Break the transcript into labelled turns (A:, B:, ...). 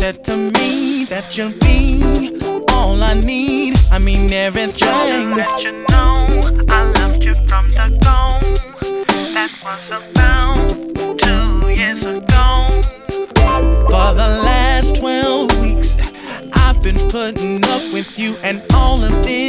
A: said to me that you'll be all I need. I mean everything. Just to let you know, I loved you from the go. That was about 2 years ago. For the last 12 weeks, I've been putting up with you and all of this.